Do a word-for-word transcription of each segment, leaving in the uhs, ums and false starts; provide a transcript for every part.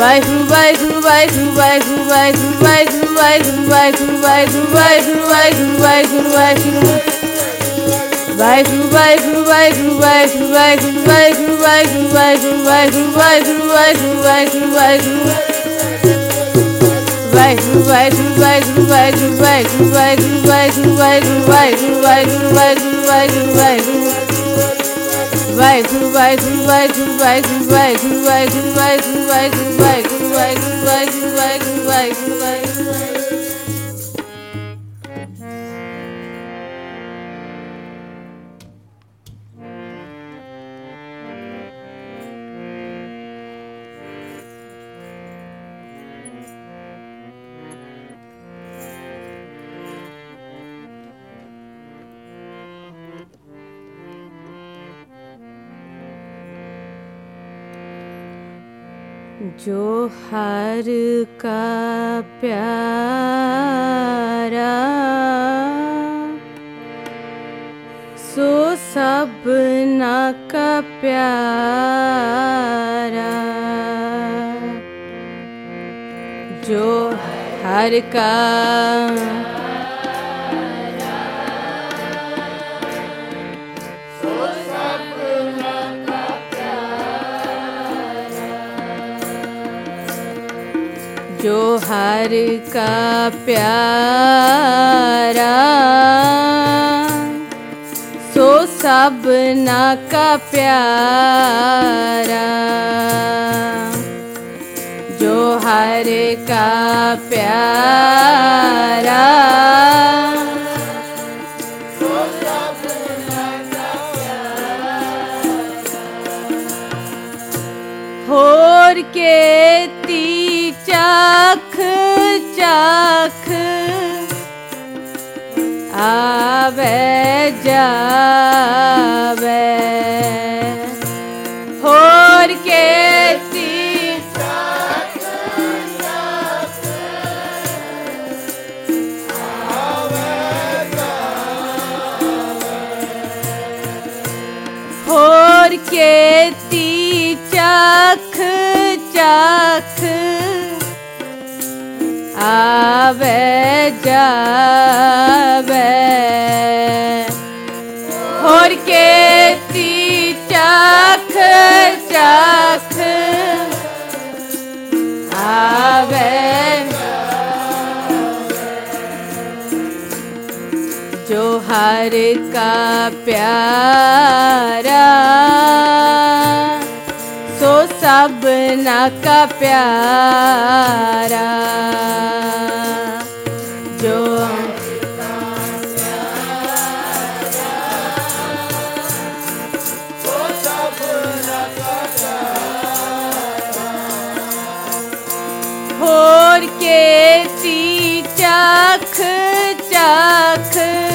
Vaiguru, Vaiguru, Vaiguru, Vaiguru, Vaiguru, Vaiguru, Vaiguru, Vaiguru, Vaiguru, Vaiguru, Vaiguru, Vaiguru, Vaiguru. Vaiguru, Vaiguru, Vaiguru, Vaiguru, Vaiguru, Vaiguru, Vaiguru, Vaiguru, Vaiguru, Vaiguru, Vaiguru, Vaiguru, Vaiguru. Vaiguru, Vaiguru, Vaiguru, Vaiguru, Vaiguru, Vaiguru, Vaiguru, Vaiguru, Vaiguru, Vaiguru, Vaiguru, Vaiguru, Vaiguru. Vaiguru, Vaiguru, Vaiguru, Vaiguru, Vaiguru, Vaiguru, Vaiguru, Vaiguru, Vaiguru, Vaiguru, Vaiguru, Vaiguru, Vaiguru, Vaiguru. जो हर का प्यारा सो सबना का प्यारा, जो हर का जो हर का प्यारा सो सबना का प्यारा, जो हर का प्यारा सो सबना का प्यारा। होर के चख चख आवे जावे, होर के चख चख आवे जावे, होर के चख चख आवे जावे, होर के चख चख आवे जावे, जो हर का प्यारा सो सबना का प्यारा, जो होर के चख चख,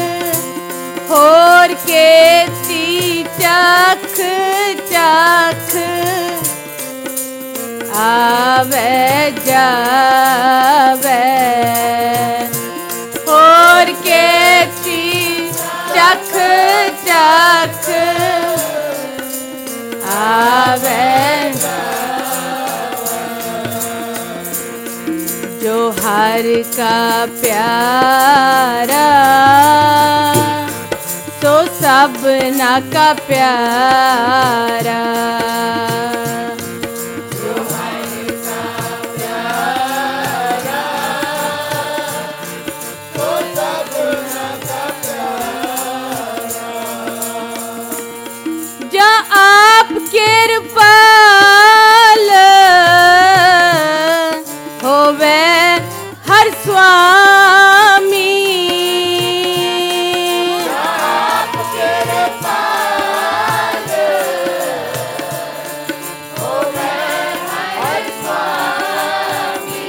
होर के चख चख आवे जावे, होर के चख चख आवे जावे, जो हर का प्यारा सो सबना का प्यारा, आप कृपाल होवे हर स्वामी, आप कृपाल होवे हर स्वामी,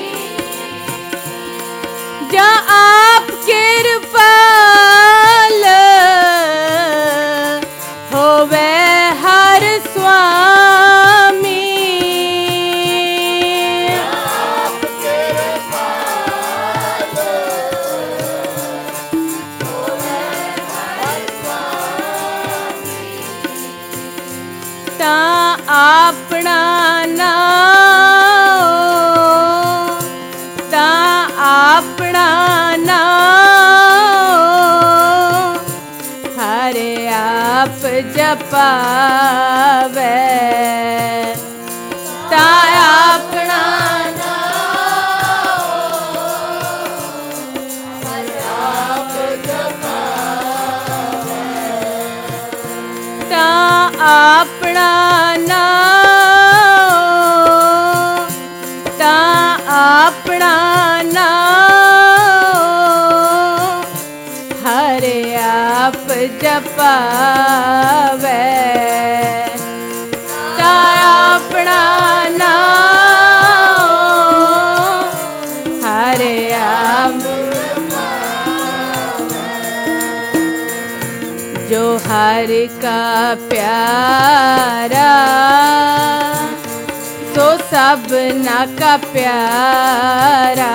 जा आप कृपाल होवे स्वामी, आप कृपाल आपना नाम हरे आप जपावे ता आपना आपना नाम ता आपना नाम हरे आप जपावे ता आपना नाम हरे आप जो हर का प्यारा तो सबना का प्यारा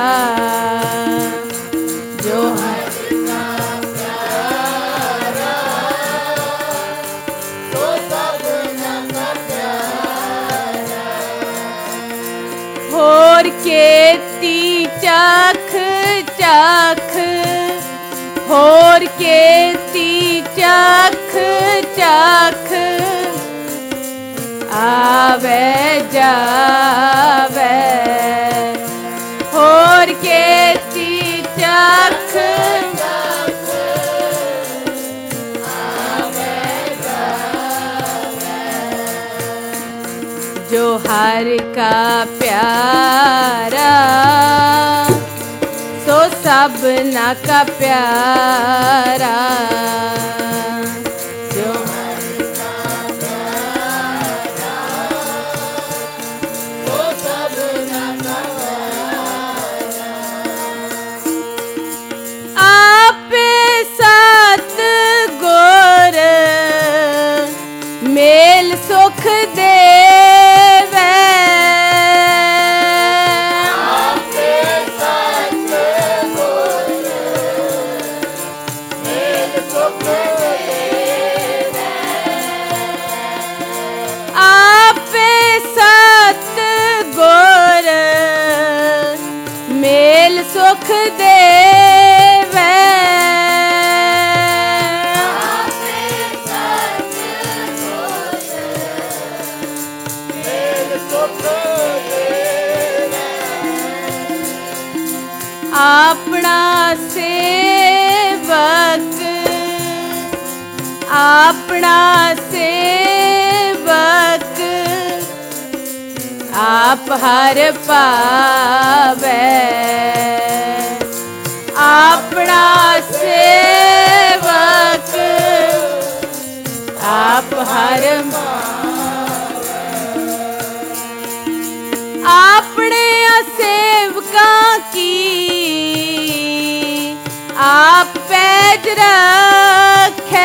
जो हर का प्यारा तो सबना का प्यारा होर केती चख चख होर केती चख चख आवे जावे होर केती चख आवे जावे जो हर का प्यारा तो सबना का प्यारा जो हर का प्यारा तो सबना का प्यारा आपे सत गुर मेल सुख दे सुख देवे अपना सेवक अपना सेवक आप हर पावे अपना सेवक आप हर अपने सेवका की आप पैज रखे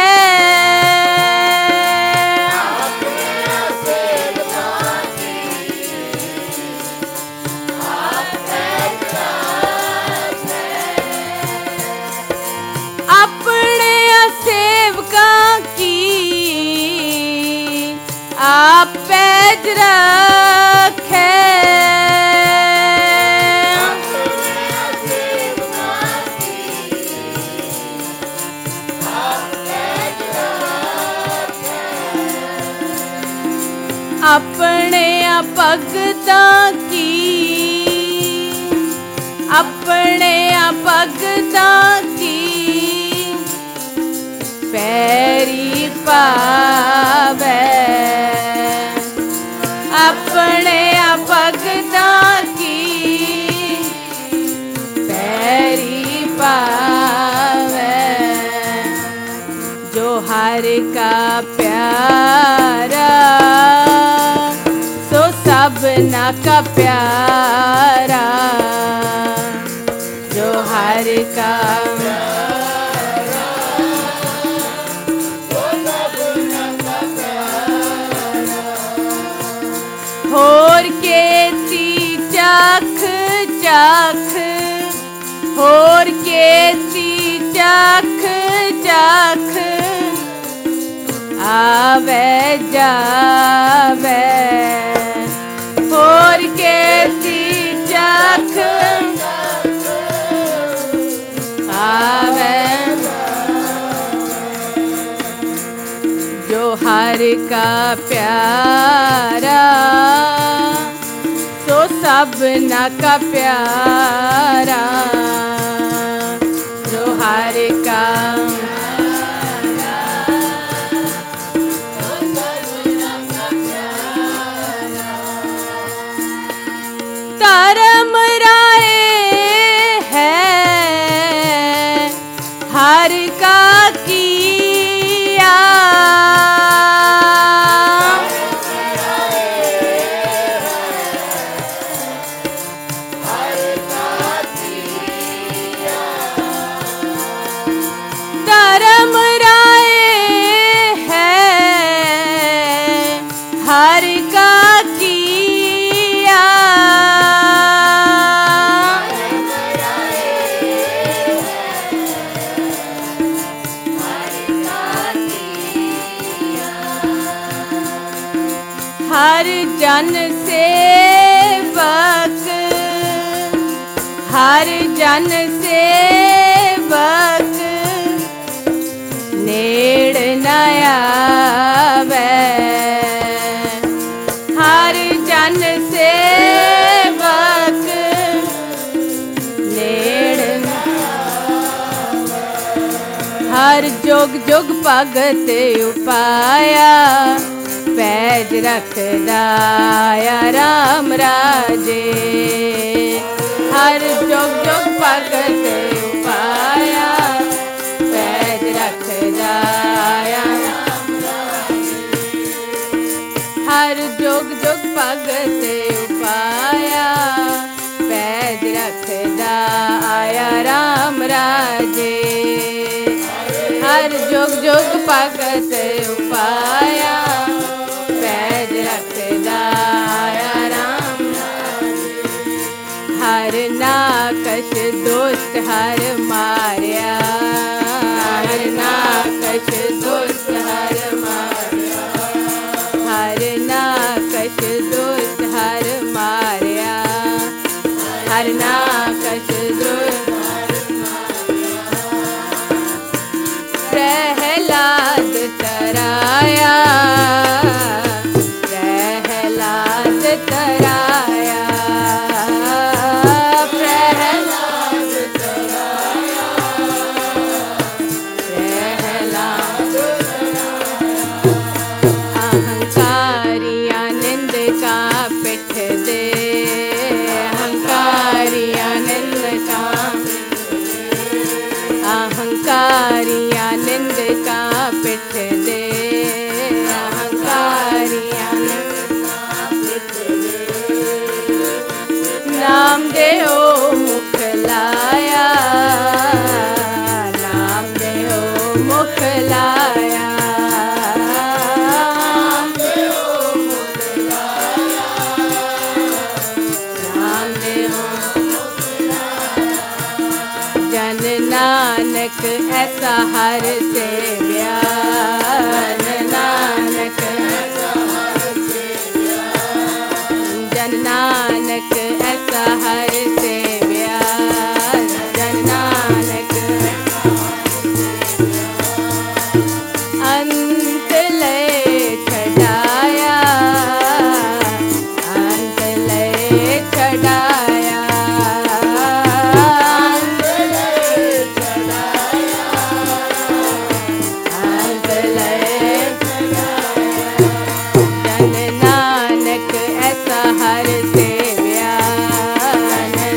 आप पैज रखे अपने भगता की अपने भगता की पैरी पावे अपने भगता की पैरी पावे जो हर का प्यारा सो सबना का प्यारा जो हर का होर केती चख चख होर केती चख चख आवे जावे होर केती चख हर का प्यारा सो सबना का प्यारा, जो हर का धर्म राय है हर का किया, धर्म राय है हर का किया, हर जन सेवक हर जन सेवक नेड़ न आवे, हर जन सेवक नेड़ न आवे, हर जुग जुग भगत उपाया पैज रखदा या राम राजे, हर जुग जुग भगत उपाया पैज रखदा या राम राजे, हर जुग जुग भगत उपाया पैज रखदा या राम राजे, हर जुग जुग भगत उपाया पैज रखदा या राम राजे, हर नाकश दुष्ट हर मारिया, हर नाकश दुष्ट हर मारिया, हर नाकश दुष्ट हर मारिया, हर नाकश दुष्ट हर मारिया, प्रहलाद तराया, प्रहलाद तराया, प्रहलाद तराया, प्रहलाद तराया, अहंकारियां निंद का पिठ दे, अहंकारियां निंद का अहंकारियां निंद का पिठ दे, अहंकारियां निंद का पिठ दे, नाम दे ओ मुख लाया, नाम दे ओ मुख लाया, नाम दे ओ मुख लाया, नाम दे ओ मुख लाया, जन नानक ऐसा हर सेव्या, जन नानक ऐसा हर सेव्या, जन नानक ऐसा हर सेव्या, जन नानक अंत ले छड़ाया, अंत ले छड़ाया, अंत ले छड़ाया, अंत ले छड़ाया, जन नानक ऐसा हर सेव्या, जन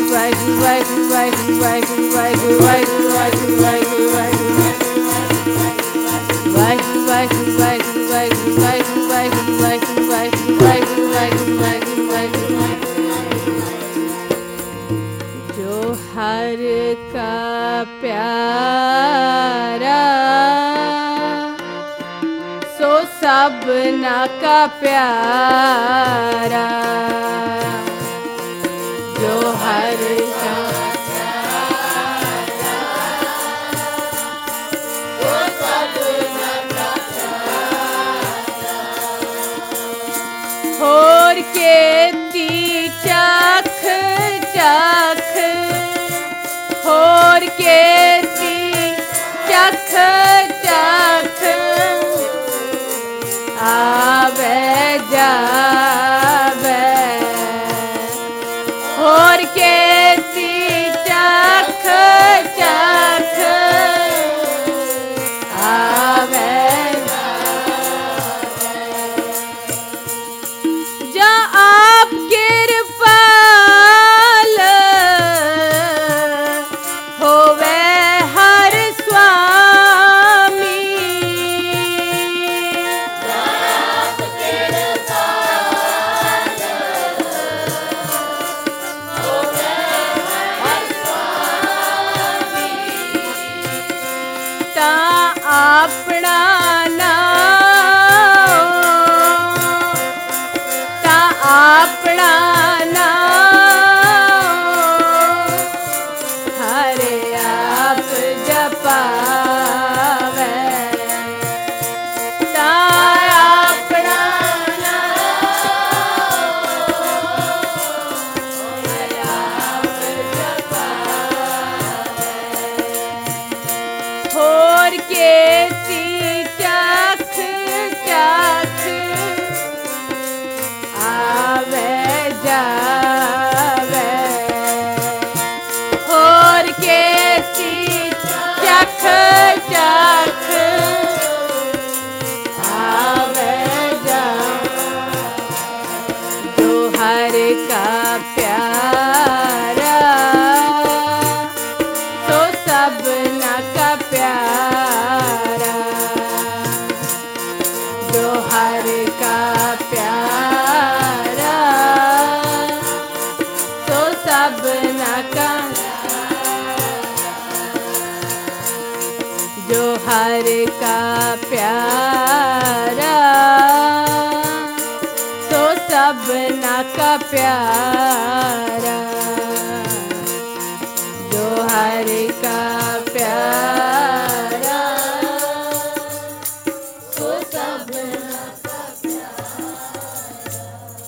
जो हर का प्यारा सो सबना का प्यारा, जो हर का होर के ती चख चख, होर के ती चख चख, आवे जावे होर के ती चख चख, आवे जा आप कृपाल होवे हर स्वामी, आप कृपाल होवे हर स्वामी, ता अपना अपना नाम हरे आप जपावे, ता अपना नाम हरे आप जपावे, होर के ती चख चख, आवे जावे होर के ती चख चख, आवे जावे जो हर का प्यारा तो सबना का प्यारा, जो हर का प्यारा तो सबना का, जो हर का प्यारा तो सबना का प्यारा, जो हर का प्यारा